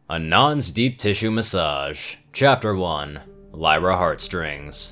Anon's Deep Tissue Massage, Chapter 1, Lyra Heartstrings.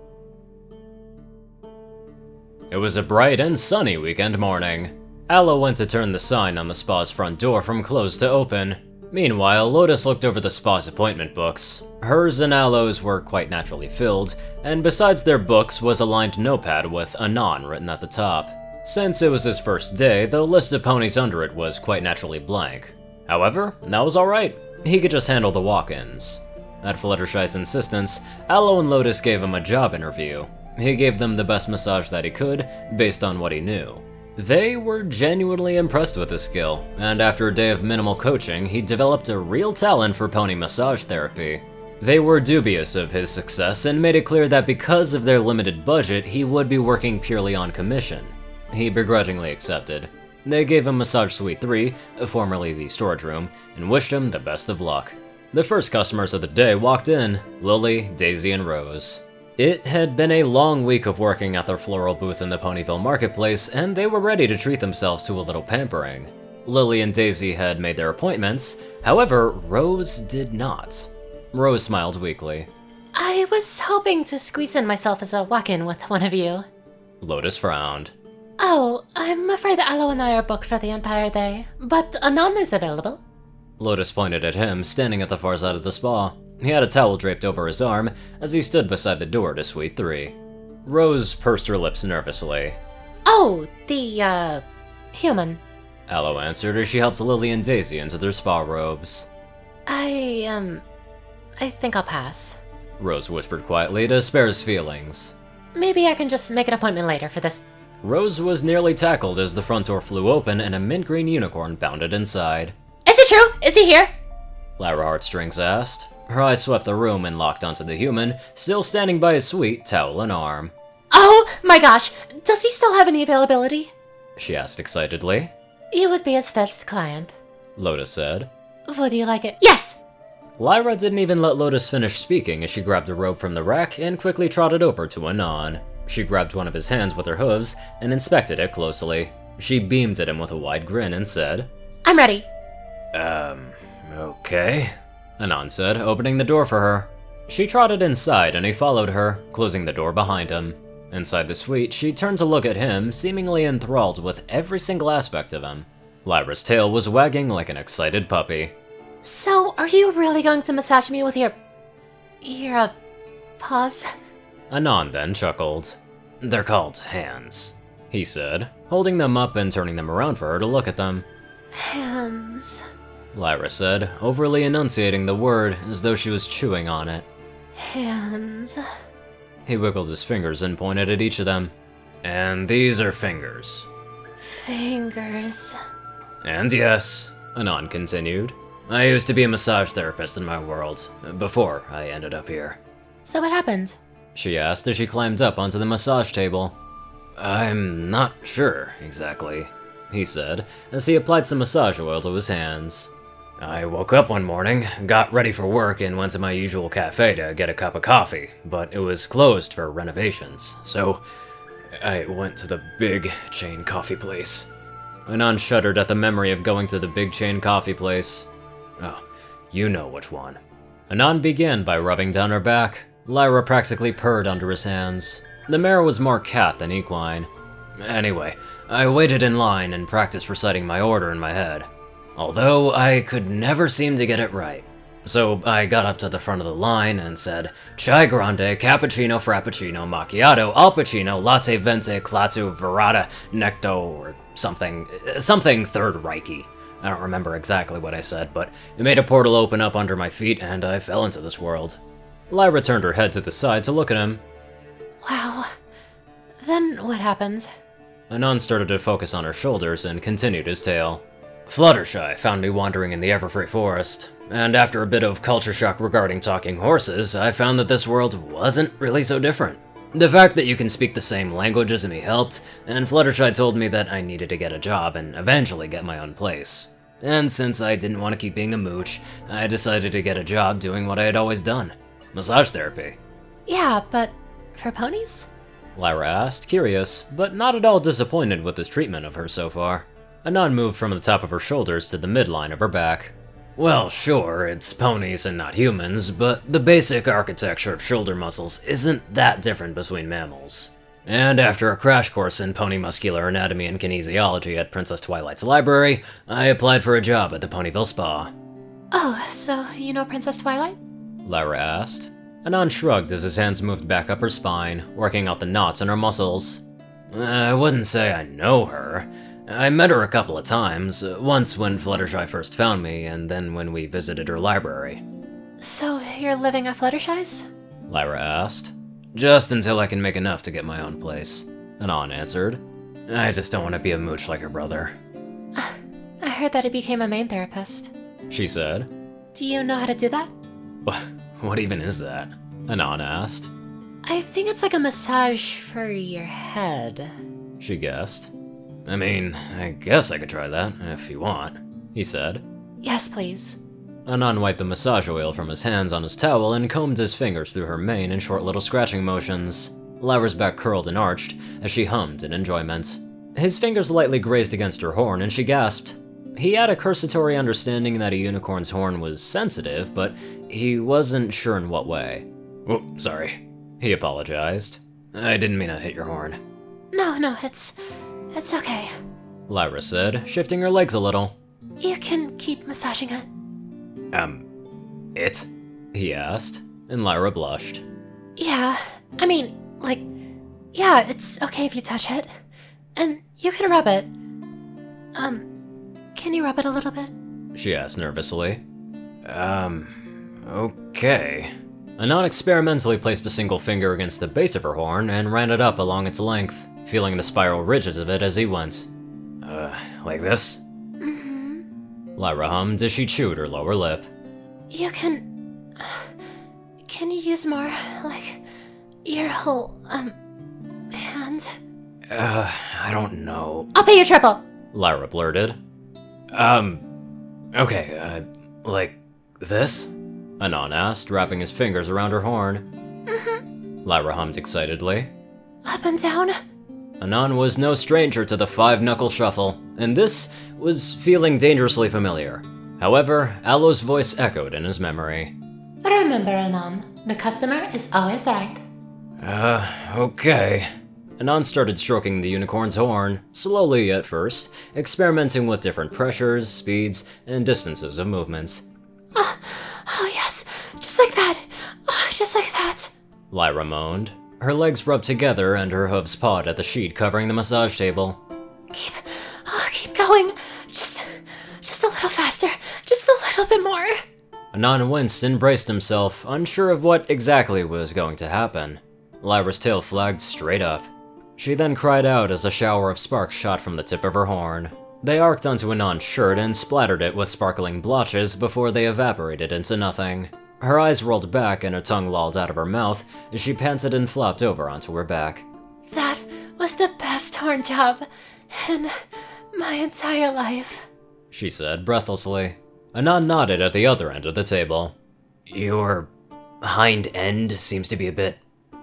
It was a bright and sunny weekend morning. Aloe went to turn the sign on the spa's front door from closed to open. Meanwhile, Lotus looked over the spa's appointment books. Hers and Aloe's were quite naturally filled, and besides their books was a lined notepad with Anon written at the top. Since it was his first day, the list of ponies under it was quite naturally blank. However, that was alright. He could just handle the walk-ins. At Fluttershy's insistence, Aloe and Lotus gave him a job interview. He gave them the best massage that he could, based on what he knew. They were genuinely impressed with his skill, and after a day of minimal coaching, he developed a real talent for pony massage therapy. They were dubious of his success and made it clear that because of their limited budget, he would be working purely on commission. He begrudgingly accepted. They gave him Massage Suite 3, formerly the storage room, and wished him the best of luck. The first customers of the day walked in: Lily, Daisy, and Rose. It had been a long week of working at their floral booth in the Ponyville marketplace, and they were ready to treat themselves to a little pampering. Lily and Daisy had made their appointments, however, Rose did not. Rose smiled weakly. I was hoping to squeeze in myself as a walk-in with one of you. Lotus frowned. Oh, I'm afraid Aloe and I are booked for the entire day, but Anon is available. Lotus pointed at him, standing at the far side of the spa. He had a towel draped over his arm as he stood beside the door to Suite 3. Rose pursed her lips nervously. Oh, the, human. Aloe answered as she helped Lily and Daisy into their spa robes. I think I'll pass. Rose whispered quietly to spare his feelings. Maybe I can just make an appointment later for this. Rose was nearly tackled as the front door flew open and a mint green unicorn bounded inside. Is it true? Is he here? Lyra Heartstrings asked. Her eyes swept the room and locked onto the human, still standing by his suite, towel and arm. Oh my gosh, does he still have any availability? She asked excitedly. You would be his first client. Lotus said. Would you like it? Yes! Lyra didn't even let Lotus finish speaking as she grabbed a robe from the rack and quickly trotted over to Anon. She grabbed one of his hands with her hooves and inspected it closely. She beamed at him with a wide grin and said, I'm ready. Okay, Anon said, opening the door for her. She trotted inside and he followed her, closing the door behind him. Inside the suite, she turned to look at him, seemingly enthralled with every single aspect of him. Lyra's tail was wagging like an excited puppy. So, are you really going to massage me with your paws? Anon then chuckled. They're called hands, he said, holding them up and turning them around for her to look at them. Hands. Lyra said, overly enunciating the word as though she was chewing on it. Hands. He wiggled his fingers and pointed at each of them. And these are fingers. Fingers. And yes, Anon continued, I used to be a massage therapist in my world, before I ended up here. So what happened? She asked as she climbed up onto the massage table. I'm not sure, exactly, he said, as he applied some massage oil to his hands. I woke up one morning, got ready for work, and went to my usual cafe to get a cup of coffee, but it was closed for renovations, so I went to the big chain coffee place. Anon shuddered at the memory of going to the big chain coffee place. Oh, you know which one. Anon began by rubbing down her back. Lyra practically purred under his hands. The mare was more cat than equine. Anyway, I waited in line and practiced reciting my order in my head, although I could never seem to get it right. So I got up to the front of the line and said, Chai Grande, Cappuccino, Frappuccino, Macchiato, Al Pacino, Latte Vente, Clatu, Verata, Necto, or something Third Reiki. I don't remember exactly what I said, but it made a portal open up under my feet and I fell into this world. Lyra turned her head to the side to look at him. Wow. Then what happened? Anon started to focus on her shoulders and continued his tale. Fluttershy found me wandering in the Everfree Forest, and after a bit of culture shock regarding talking horses, I found that this world wasn't really so different. The fact that you can speak the same language as me helped, and Fluttershy told me that I needed to get a job and eventually get my own place. And since I didn't want to keep being a mooch, I decided to get a job doing what I had always done. Massage therapy. Yeah, but for ponies? Lyra asked, curious, but not at all disappointed with his treatment of her so far. Anon moved from the top of her shoulders to the midline of her back. Well, sure, it's ponies and not humans, but the basic architecture of shoulder muscles isn't that different between mammals. And after a crash course in pony muscular anatomy and kinesiology at Princess Twilight's library, I applied for a job at the Ponyville Spa. Oh, so you know Princess Twilight? Lyra asked. Anon shrugged as his hands moved back up her spine, working out the knots in her muscles. I wouldn't say I know her. I met her a couple of times, once when Fluttershy first found me, and then when we visited her library. So you're living at Fluttershy's? Lyra asked. Just until I can make enough to get my own place, Anon answered. I just don't want to be a mooch like her brother. I heard that he became a main therapist. She said. Do you know how to do that? What even is that? Anon asked. I think it's like a massage for your head. She guessed. I mean, I guess I could try that, if you want, he said. Yes, please. Anon wiped the massage oil from his hands on his towel and combed his fingers through her mane in short little scratching motions. Lyra's back curled and arched as she hummed in enjoyment. His fingers lightly grazed against her horn and she gasped. He had a cursory understanding that a unicorn's horn was sensitive, but he wasn't sure in what way. Oh, sorry, he apologized. I didn't mean to hit your horn. No, it's okay. Lyra said, shifting her legs a little. You can keep massaging it. It? He asked, and Lyra blushed. Yeah, I mean, yeah, it's okay if you touch it. And you can rub it. Can you rub it a little bit? She asked nervously. Okay. Anon experimentally placed a single finger against the base of her horn and ran it up along its length, feeling the spiral ridges of it as he went. Like this? Mm-hmm. Lyra hummed as she chewed her lower lip. You can you use more, your whole, hand? I don't know. I'll pay you triple! Lyra blurted. Okay, like this? Anon asked, wrapping his fingers around her horn. Mm-hmm. Lyra hummed excitedly. Up and down? Anon was no stranger to the five-knuckle shuffle, and this was feeling dangerously familiar. However, Aloe's voice echoed in his memory. Remember, Anon, the customer is always right. Okay. Anon started stroking the unicorn's horn, slowly at first, experimenting with different pressures, speeds, and distances of movements. Oh yes, just like that. Oh, just like that. Lyra moaned. Her legs rubbed together and her hooves pawed at the sheet covering the massage table. Keep going. Just a little faster. Just a little bit more. Anon winced and braced himself, unsure of what exactly was going to happen. Lyra's tail flagged straight up. She then cried out as a shower of sparks shot from the tip of her horn. They arced onto Anon's shirt and splattered it with sparkling blotches before they evaporated into nothing. Her eyes rolled back and her tongue lolled out of her mouth as she panted and flopped over onto her back. That was the best horn job in my entire life, she said breathlessly. Anon nodded at the other end of the table. Your hind end seems to be a bit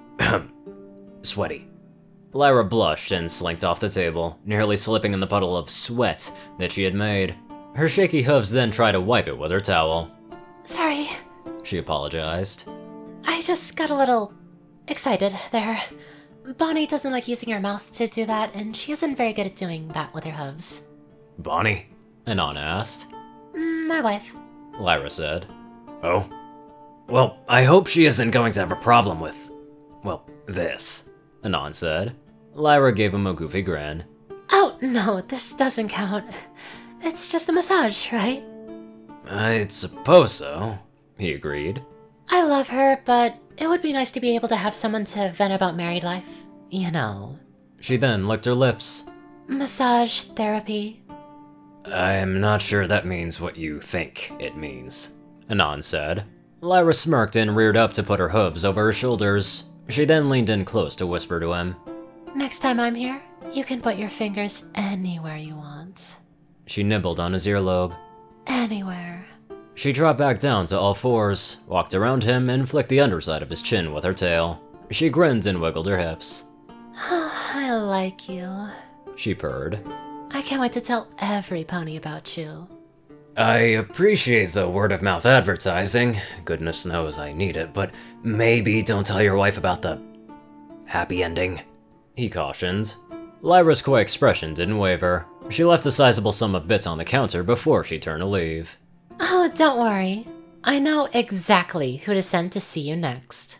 sweaty. Lyra blushed and slinked off the table, nearly slipping in the puddle of sweat that she had made. Her shaky hooves then tried to wipe it with her towel. Sorry, she apologized. I just got a little excited there. Bonnie doesn't like using her mouth to do that, and she isn't very good at doing that with her hooves. Bonnie? Anon asked. My wife, Lyra said. Oh? Well, I hope she isn't going to have a problem with, this, Anon said. Lyra gave him a goofy grin. Oh, no, this doesn't count. It's just a massage, right? I suppose so, he agreed. I love her, but it would be nice to be able to have someone to vent about married life. You know. She then licked her lips. Massage therapy. I'm not sure that means what you think it means, Anon said. Lyra smirked and reared up to put her hooves over her shoulders. She then leaned in close to whisper to him. Next time I'm here, you can put your fingers anywhere you want. She nibbled on his earlobe. Anywhere. She dropped back down to all fours, walked around him, and flicked the underside of his chin with her tail. She grinned and wiggled her hips. I like you, she purred. I can't wait to tell every pony about you. I appreciate the word-of-mouth advertising. Goodness knows I need it, but maybe don't tell your wife about the happy ending, he cautioned. Lyra's coy expression didn't waver. She left a sizable sum of bits on the counter before she turned to leave. Oh, don't worry. I know exactly who to send to see you next.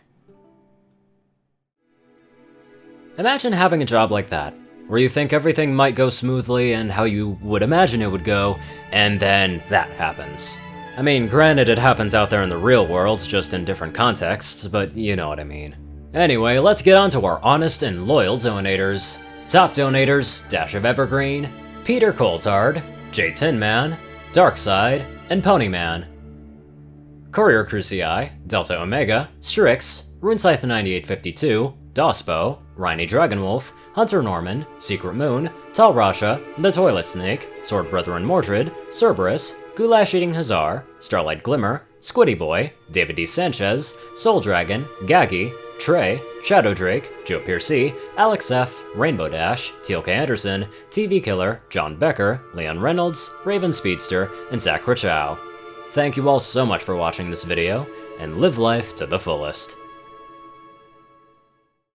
Imagine having a job like that, where you think everything might go smoothly and how you would imagine it would go, and then that happens. I mean, granted it happens out there in the real world, just in different contexts, but you know what I mean. Anyway, let's get on to our honest and loyal donators. Top donators, Dash of Evergreen, Peter Coulthard, J Tinman, Darkside, and Ponyman. Courier Crucii, Delta Omega, Strix, Runescythe 9852, Dospo, Rhynie Dragonwolf, Hunter Norman, Secret Moon, Tal Rasha, The Toilet Snake, Sword Brethren Mordred, Cerberus, Goulash Eating Hazar, Starlight Glimmer, Squiddy Boy, David D. Sanchez, Soul Dragon, Gaggy, Trey, Shadow Drake, Joe Piercy, Alex F., Rainbow Dash, Teal K. Anderson, TV Killer, John Becker, Leon Reynolds, Raven Speedster, and Zach Krachow. Thank you all so much for watching this video, and live life to the fullest.